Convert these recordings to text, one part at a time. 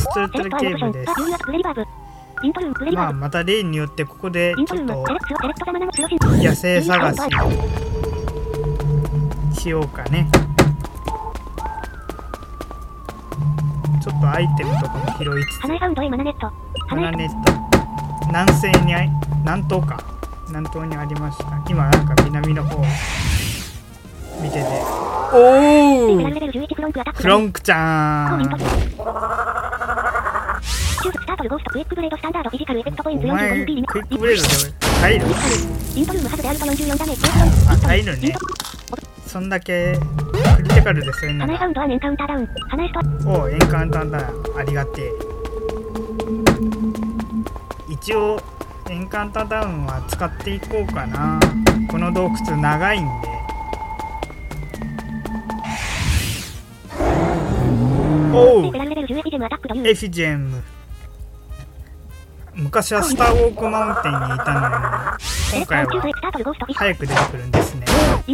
トルトルケーブルです。まあまた例によってここでちょっと野生探ししようかね。ちょっとアイテムとかも拾いつつ、マナネット南西に南東にありました。今なんか南の方見てて、おおクロンクちゃん、お前クイックブレードで入る？あ、入るね。そんだけクリティカルでそういうのが。おう、エンカウンターダウン、ありがてえ。一応エンカウンターダウンは使っていこうかな。この洞窟長いんで。おう、エフィジェム。昔はスターウォークマウンテンにいたのに、今回は早く出てくるんですね。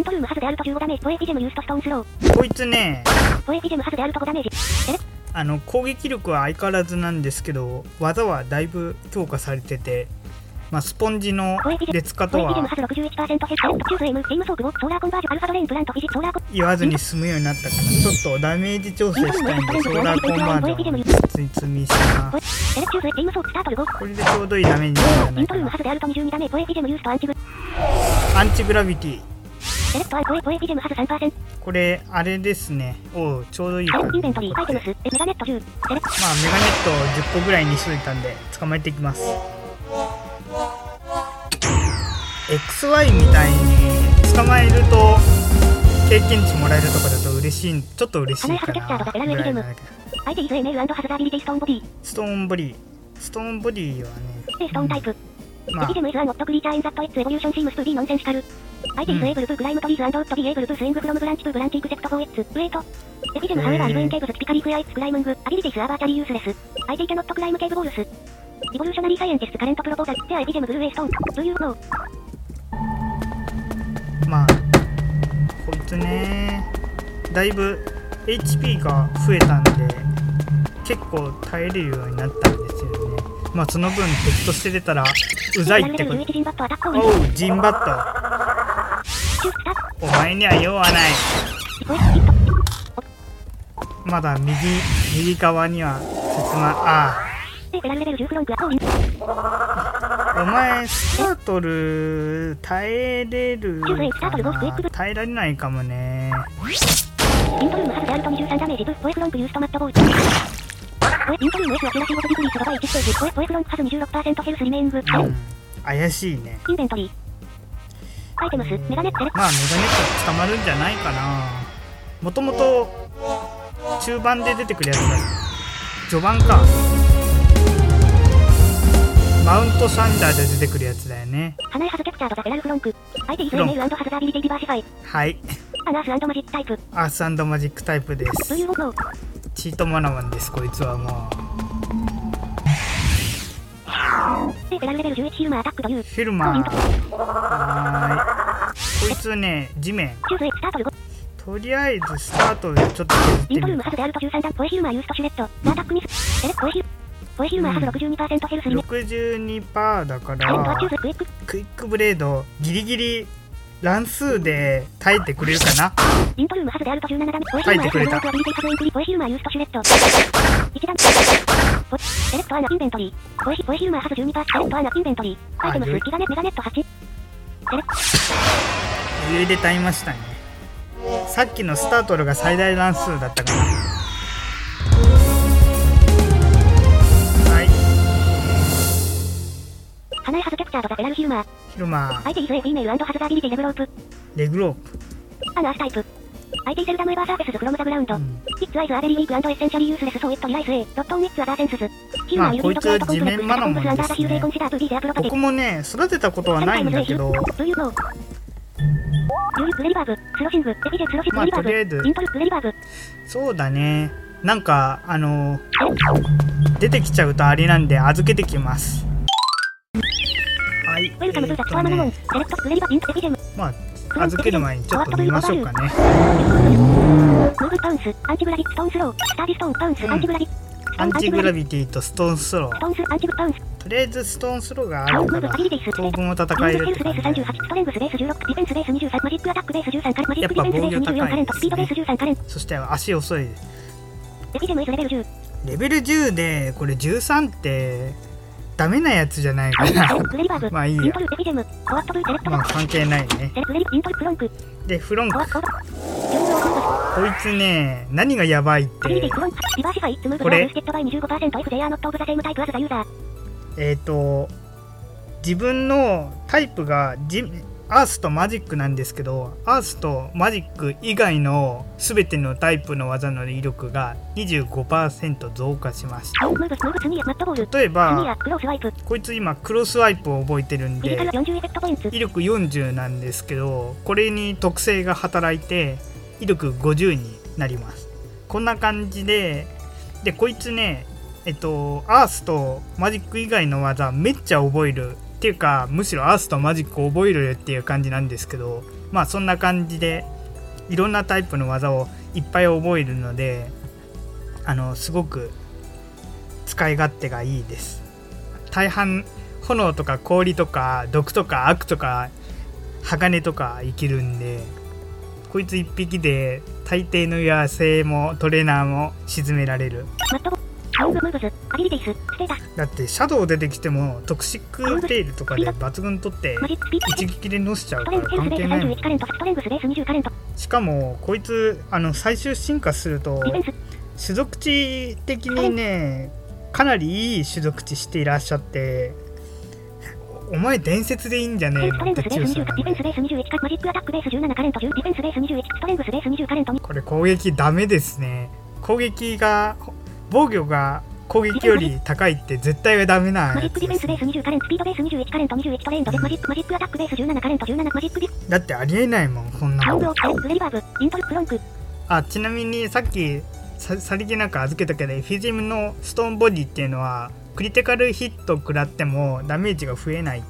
こいつね、攻撃力は相変わらずなんですけど、技はだいぶ強化されてて、まあ、スポンジの劣化とは言わずに済むようになったから、ちょっとダメージ調整したいんで、ソーラーコンバージョンを積みします。これでちょうどいいダメージになるんじゃないかな。アンチグラビティ、これあれですね。おう、ちょうどいい感じに残って、まあメガネット10個ぐらいにしといたんで捕まえていきます。XY みたいに捕まえると経験値もらえるとかだと嬉しい、ちょっと嬉しいかなぐらいなんだけど。ストーンボディはね、まあまあこいつね、だいぶ HP が増えたんで結構耐えれるようになったんですよね。まあその分敵として出たらうざいってこと。おう、ジンバット、お前には用はない。まだ右側にはお前スタートル耐えれるかな。耐えられないかもね。怪しいね。まあメガネット捕まるんじゃないかな。もともと中盤で出てくるやつだ。序盤か。マウントサンダーで出てくるやつだよね。はい。アース&マジックタイプです。チートマナマンです、こいつはもう。フィルマー。はーい。こいつね、地面。とりあえずスタートでちょっと削ってみるか。62% だからクイックブレードギリギリ乱数で耐えてくれるかな。耐えてくれた。余裕で耐えましたね。さっきのスタートルが最大乱数だったかな。はい。ヒルマー。レグロープ。まあこいつは地面マナモンですね。僕もね育てたことはないんだけど、まあとりあえずそうだね。なんか出てきちゃうとあれなんで預けてきます。はい。まあ預ける前にちょっと見ましょうかね。 アンチグラビティとストーンスロー。とりあえずストーンスローがあるから当分を戦えるって感じで、やっぱ防御高いですね。そして足遅いです。レベル10でこれ13ってダメなやつじゃないかな。まあいいや、まあ関係ないね。でフロンク、こいつね、何がやばいって、これ自分のタイプがアースとマジックなんですけど、アースとマジック以外の全てのタイプの技の威力が 25% 増加します。例えばこいつ今クロスワイプを覚えてるんで威力40なんですけど、これに特性が働いて威力50になります。こんな感じで、こいつね、アースとマジック以外の技めっちゃ覚えるっていうか、むしろアースとマジックを覚えるっていう感じなんですけど、まあそんな感じでいろんなタイプの技をいっぱい覚えるので、すごく使い勝手がいいです。大半炎とか氷とか毒とか悪とか鋼とか生きるんで、こいつ1匹で大抵の野生もトレーナーも沈められる。だってシャドウ出てきてもトクシックテイルとかで抜群取って一撃でのしちゃうから関係ないもん。しかもこいつ最終進化すると種族値的にね、かなりいい種族値していらっしゃって、お前伝説でいいんじゃねえのって強さなんで、これ攻撃ダメですね。防御が攻撃より高いって絶対はダメなやつですね。だってありえないもんこんなの。ちなみにさっきさりげなく預けたけど、エフィジムのストーンボディっていうのはクリティカルヒット食らってもダメージが増えないって。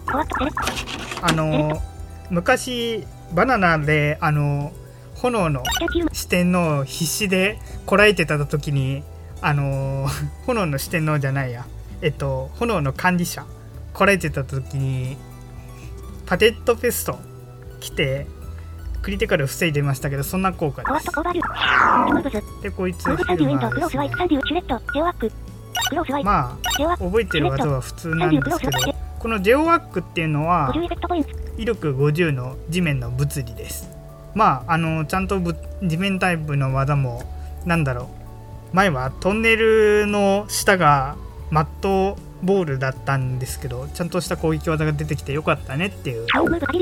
昔バナナで炎の四天王を必死でこらえてた時に炎の四天王じゃないや、炎の管理者こらえてた時にパテッドペスト来てクリティカル防いでましたけど、そんな効果です。でこいつヒューマーですね。まあ覚えてる技は普通なんですけど、このジェオワックっていうのは威力50の地面の物理です。まあちゃんと地面タイプの技も前はトンネルの下がマットボールだったんですけど、ちゃんとした攻撃技が出てきてよかったねっていう。でこいつ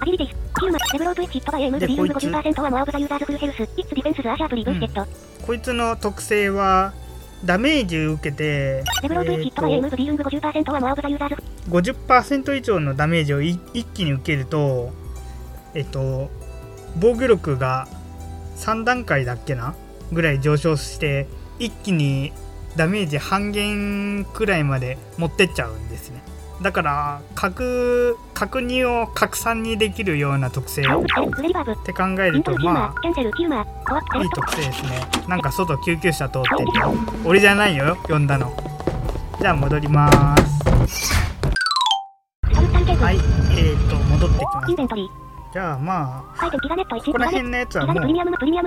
こいつの特性はダメージを受けて、50% 以上のダメージを一気に受けると、防御力が3段階だっけなぐらい上昇して一気にダメージ半減くらいまで持ってっちゃうんですね。だから角煮を拡散にできるような特性って考えると、まあいい特性ですね。なんか外救急車通ってるよ。俺じゃないよ呼んだの。じゃあ戻ります。はい、戻ってきます。じゃあまあここら辺のやつはもう出てき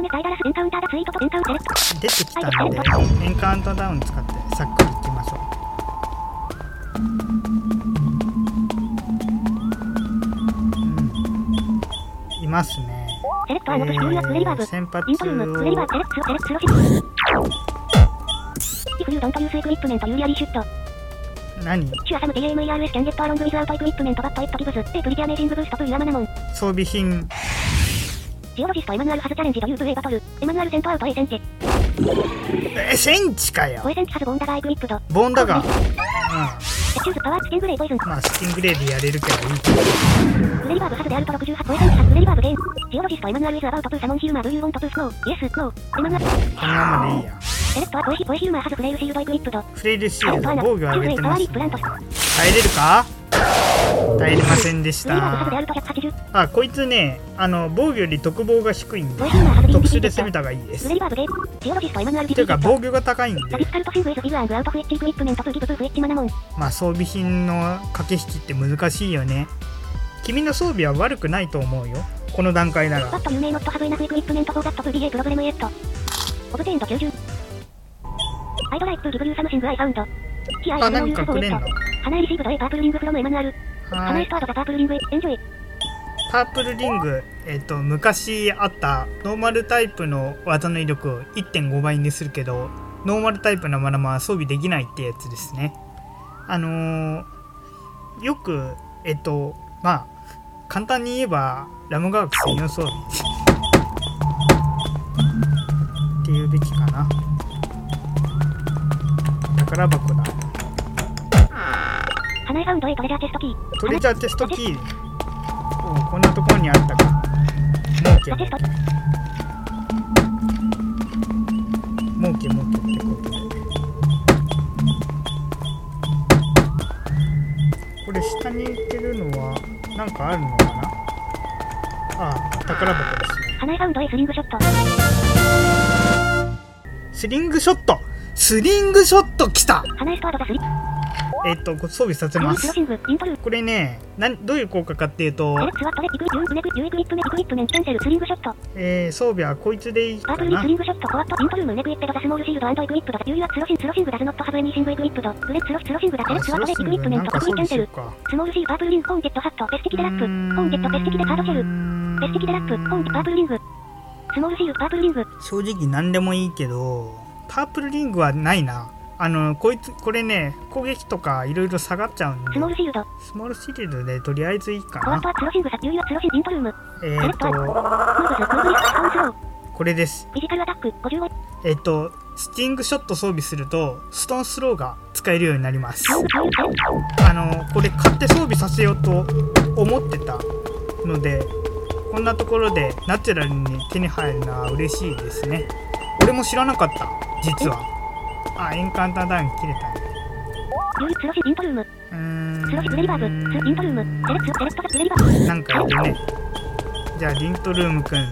たんで、エンカウントダウン使ってさっくりいきましょう。いますね。先発を何？装備品。センチかよ。ボンダガー。まあスティングレイでやれるからいいけど。このままでいいや。フレイルシールド、防御上げてますね。耐えれるか？ 耐えれませんでした。あ、こいつね、防御より特防が低いんで、特殊で攻めた方がいいです。ていうか、防御が高いんで、まあ装備品の駆け引きって難しいよね。君の装備は悪くないと思うよ、この段階なら。あ、何かくれんの？パープルリング、昔あったノーマルタイプの技の威力を 1.5 倍にするけど、ノーマルタイプのまま装備できないってやつですね。よくまあ簡単に言えばラムガーク専用装備っていうべきかな。宝箱だ。トレジャーチェストキー。お、こんなところにあったか。儲けってことで。これ下に行けるのはなんかあるのかな。あ、宝箱ですね。スリングショット。スリングショット来た。装備させます。これね、どういう効果かっていうと、装備はこいつでいいかな。正直何でもいいけど、パープルリングはないな。これね、攻撃とかいろいろ下がっちゃうんで、スモールシールドでとりあえずいいかな。これです。スティングショット装備するとストーンスローが使えるようになります。これ買って装備させようと思ってたので、こんなところでナチュラルに手に入るのは嬉しいですね。俺も知らなかった、実は。あ、エンカンターダウン切れたね。なんかいるね。じゃあリントルームくん。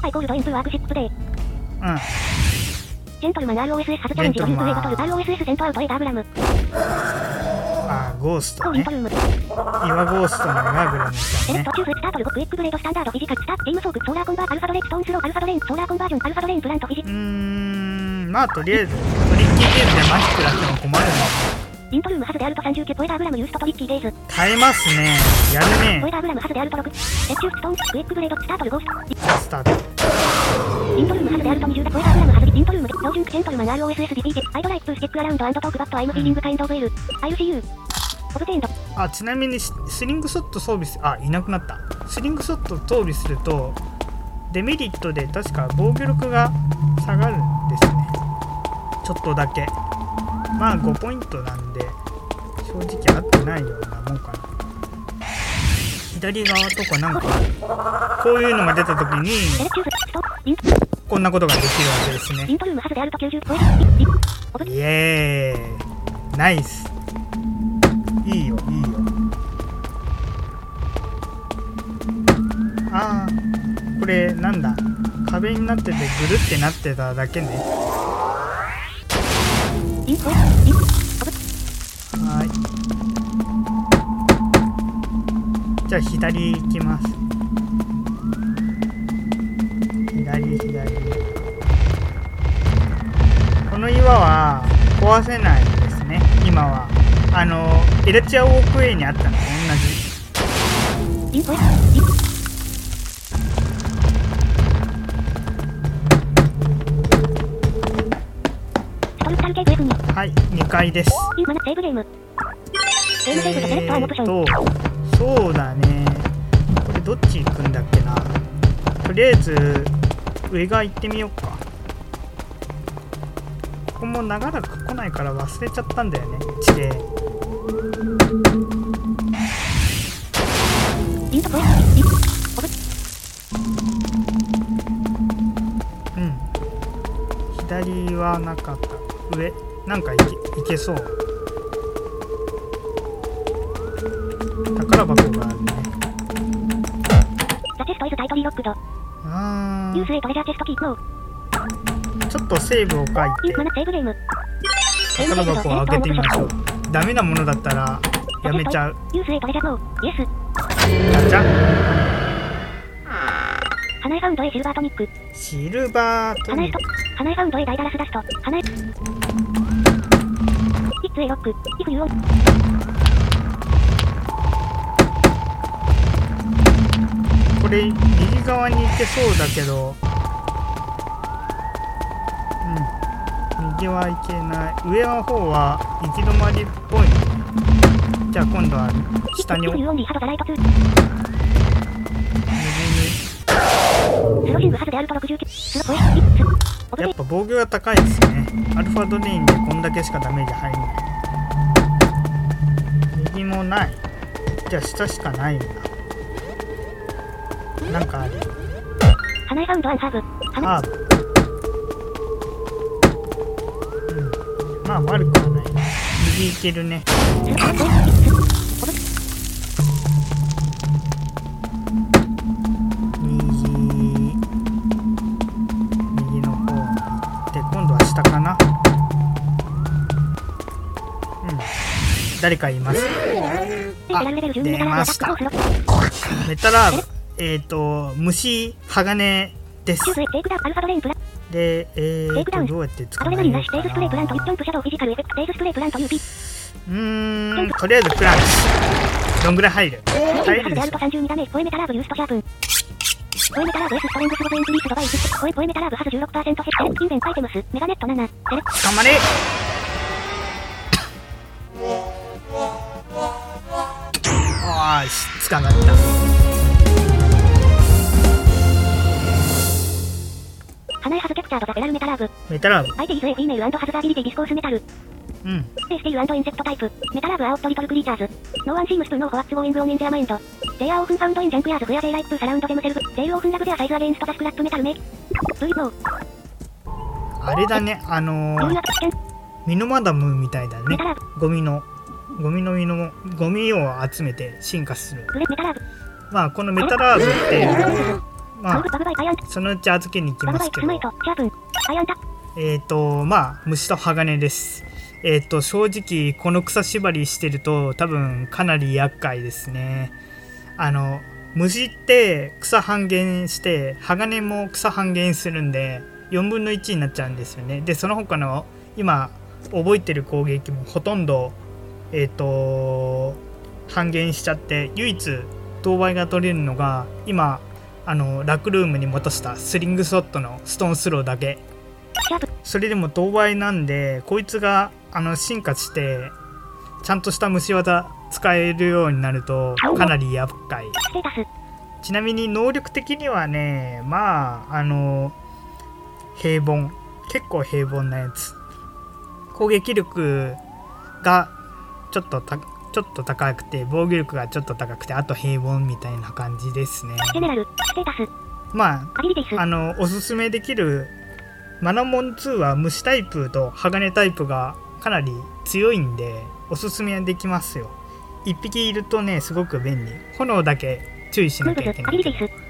ジェントルマン ROSS 初チャレンジドヒントウェイバトル ROSS セントアウトエダーグラム。あ、ゴーストね。岩ゴーストのガーグラムみたいね。途中スタートルクイックグレードスタンダードフィジカルスタートゲームソークソーラーコンバーアルファドレインストーンスローアルファドレインソーラーコンバージョンアルファドレインプラントフィジまあとりあえずトリッキーゲームでマジックだっても困るの。イントルームハズであると39ポエダーグラムユーストトリッキーゲーズ。耐えますね。やるね。ポエダーグラムハズであると6。鉄柱ストーンクイックグレードスタートルゴースト。スタート。イントルームハズであると20だポエダーグラムハズイントルーム標準ジェントルマン ROSSDP アイドライプステックアラウンド&トークバットアイムフィーリングカインドオブエル IUCU オブテインド。あ、ちなみにスリングショット装備いなくなった。スリングショット装備するとデメリットで確か防御力が下がるんですね。ちょっとだけ。まあ5ポイントなんで正直合ってないようなもんかな。左側とかなんかこういうのが出た時にこんなことができるわけですね。イエーイ、ナイス。いいよいいよ。あー、これなんだ、壁になっててぐるってなってただけね。はい、じゃあ左行きます。左。この岩は壊せないですね。今はエラチアウォークウェイにあったのと同じ。はい、2階です。そうだね。これどっち行くんだっけな。とりあえず上側行ってみようか。ここも長らく来ないから忘れちゃったんだよね、地形。うん、左はなかった。上なんか行けそう。 宝箱があるね。 ザチェストイズタイトリーロックド。ユースエトレジャーチェストキーノー。 ちょっとセーブを書いてマナセーブゲーム。 宝箱を開けてみましょう。ダメなものだったらやめちゃう。 ユースエトレジャーノー。イエス。 ガチャ。 花江ファウンドへシルバートニック。 シルバートニック。 花江ファウンドへダイダラスダスト。花江。イッツエロック。イフユーオン。 これ右側に行けそうだけど、右は行けない。上の方は行き止まりっぽいね。じゃあ今度は下に右に。やっぱ防御が高いですね。アルファドレインでこんだけしかダメージ入んない。右もない。じゃあ下しかないんだ。なんかある。 花江ファウンドアンハーブ。 ハーブ。まあ悪くはない。右行けるね。右の方に行って今度は下かな。誰かいます。あ、出ました。メタラーブ。虫鋼です。で、どうやって使うのかな。とりあえずクランチ。どんぐらい入る？入るでしょ。頑張れ。あーし、捕まった。 花江ハズキャプチャードザペラルメタラーブ。 メタラーブ。 相手イズエフィメール&ハズザビリティディスコースメタル。スティール&インセクトタイプ。メタラーブアウトリトルクリーチャーズ。ノーアンシームストゥノーホワッツゴーイングオンエンジャーマインド。They are often found in junkヤーズフェアthey like to surround themselves. They often love their size against the scrap metal make. Do you know? あれだね、ミノマダムみたいだね。ゴミを集めて進化する。まあこのメタラーブっていうまあそのうち預けに行きますけど、まあ虫と鋼です。正直この草縛りしてると多分かなり厄介ですね。虫って草半減して鋼も草半減するんで4分の1になっちゃうんですよね。でその他の今覚えてる攻撃もほとんど半減しちゃって、唯一当倍が取れるのが今ラクルームに戻したスリングソットのストーンスローだけ。それでも当倍なんで、こいつが進化してちゃんとした虫技使えるようになるとかなり厄介。ちなみに能力的にはね、まあ平凡、結構平凡なやつ。攻撃力がちょっと高くて、防御力がちょっと高くて、あと平凡みたいな感じですね。まあおすすめできるマナモン2は虫タイプと鋼タイプがかなり強いんでおすすめできますよ。1匹いるとねすごく便利。炎だけ注意しなきゃいけない。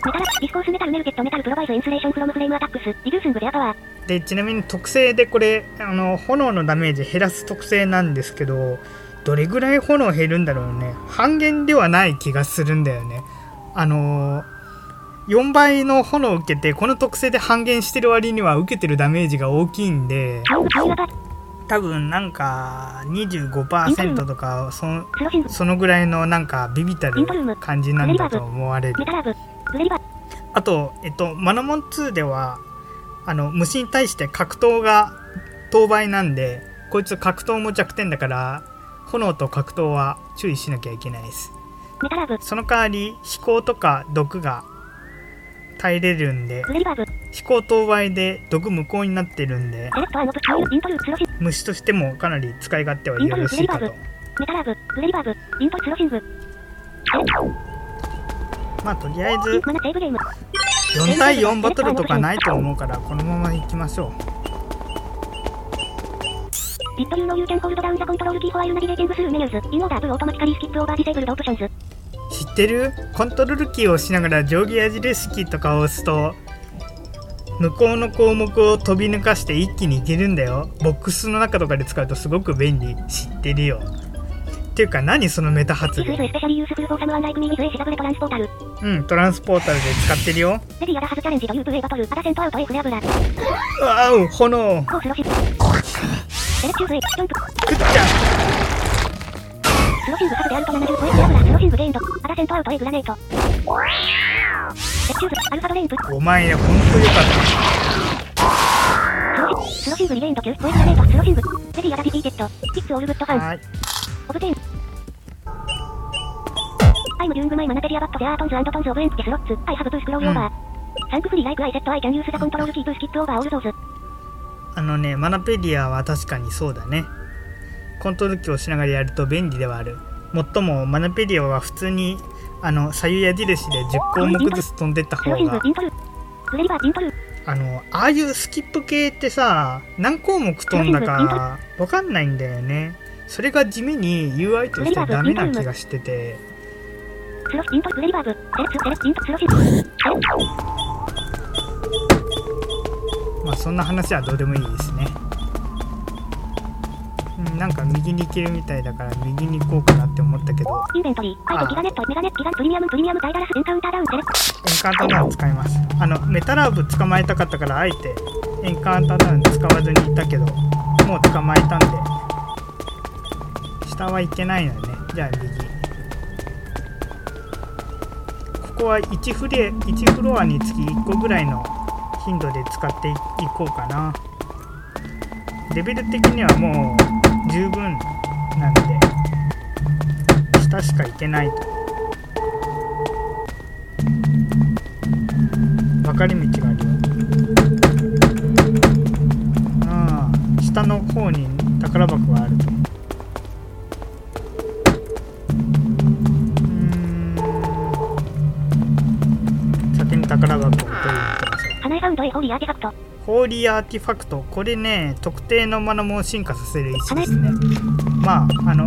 でちなみに特性でこれ炎のダメージ減らす特性なんですけど、どれぐらい炎減るんだろうね。半減ではない気がするんだよね。4倍の炎を受けてこの特性で半減してる割には受けてるダメージが大きいんで、多分なんか 25% とかそのぐらいのなんかビビたる感じなんだと思われる。あとマナモン2では虫に対して格闘が当倍なんで、こいつ格闘も弱点だから炎と格闘は注意しなきゃいけないです。その代わり飛行とか毒が耐えれるんで、飛行当倍で毒無効になってるんで、虫としてもかなり使い勝手はよろしいかと。まあとりあえず4対4バトルとかないと思うからこのままいきましょう。 Did you know you can hold down the control key while navigating through menus? In order to automatically skip over disabled options. 知ってる？コントロールキーを押しながら上下矢印キーとかを押すと向こうの項目を飛び抜かして一気にいけるんだよ。ボックスの中とかで使うとすごく便利。知ってるよ。っていうか何そのメタ発言。うん、トランスポータルで使ってるよ。わお、炎。食っちゃスロシングサブでアルト70ポイントアブラスロシングゲインドアラセントアウトエグラネートエクチューズアルファドレインプお前ね、ほんとよかった。スロシングリゲインド9ポエグラネートスロシングレディアダディピーテッドキッズオールグッドファンはいオブテンアイムデューングマイマナペディアバットゼアートンズアンドトンズオブエンプテスロッツアイハブトゥスクロールオーバーサンクフリーライクアイセットアイキャンユースザコントロールキープスキップオーバーオールゾーズ。 マナペディアは確かにそうだね。コントロールキーをしながらやると便利ではある。もっともマナペディアは普通に左右矢印で10項目ずつ飛んでった方がああいうスキップ系ってさ何項目飛んだか分かんないんだよね。それが地味に UI としてダメな気がしててまあそんな話はどうでもいいですね。なんか右に行けるみたいだから右に行こうかなって思ったけどインベントリー、アイテギガネット、メガネット、ギガン、プレミアム、ダイダラス、エンカウンターダウン、セレクト。 エンカウンターダウン使います。メタラーブ捕まえたかったからあえてエンカウンターダウン使わずにいたけどもう捕まえたんで下は行けないのよね。じゃあ右。ここは1フロアにつき1個ぐらいの頻度で使っていこうかな。レベル的にはもう十分なので下しか行けないと。分かれ道があるよ。ああ、下の方に宝箱があると。先に宝箱を取りに行ってください。 花江ファウンドへホーリーアーティファクト。 ホーリーアーティファクト、これね特定のマナモを進化させる石ですね。まあそうエン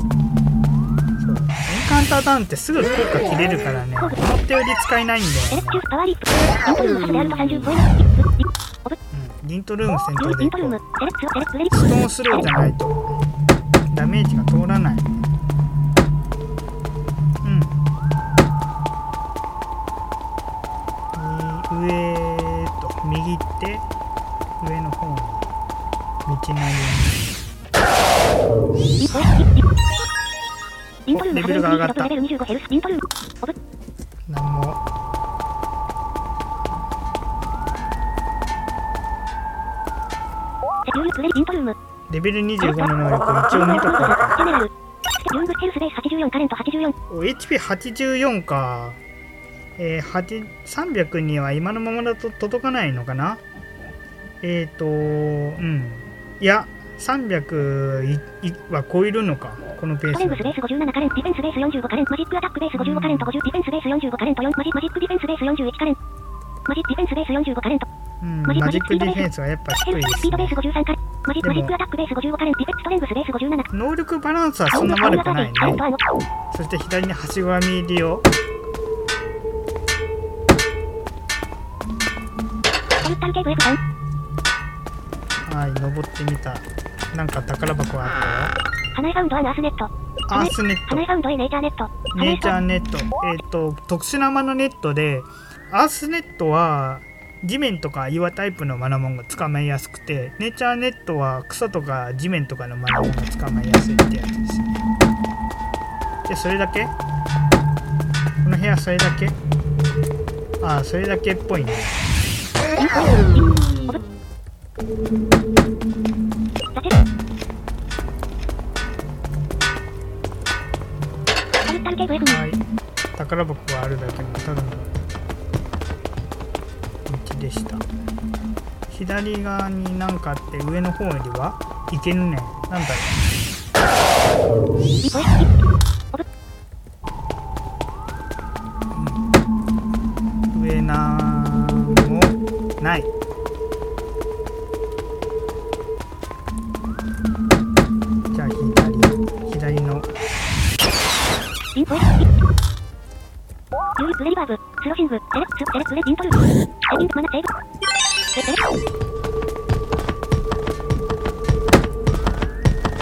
カウンターダウンってすぐ効果切れるからね思ったより使えないんだよね。リントルーム戦闘でストーンスローじゃないとダメージが通らない。上右行って上の方に道なりにレベルが上がった。なんもレベル25の能力一応見とこうか。HP84 か。300には今のままだと届かないのかな。いや300は超えるのかこのペース。マジックベース57カレント、ディフェンスベース45カレント、マジックアタックベース55カレント、50ディフェンスベース45カレント、4マジックディフェンスベース41カレント、マジックディフェンスベース45カレント、マジックディフェンスはやっぱ低いですね。スピードベース53カレント、マジックアタックベース55カレント、ディフェンストレングスベース57。能力バランスはそんな悪くないね。そして左にはしごが見えるよ。はい、登ってみた。なんか宝箱あったよ。花江ファウンドアースネット。アースネット。花江ファウンドネイチャーネット。ネイチャーネット。特殊なマナネットで、アースネットは地面とか岩タイプのマナモンが捕まえやすくて、ネイチャーネットは草とか地面とかのマナモンが捕まえやすいってやつですね。で、それだけ？この部屋それだけ？ああ、それだけっぽいね。はい、宝箱があるだけのただの道でした。左側になんかあって上の方には行けぬね。なんだろう。上なんもない。 インフォエユーリップレリバーブ、スロシング、セレクレイントルー。セイビングマナセーブ。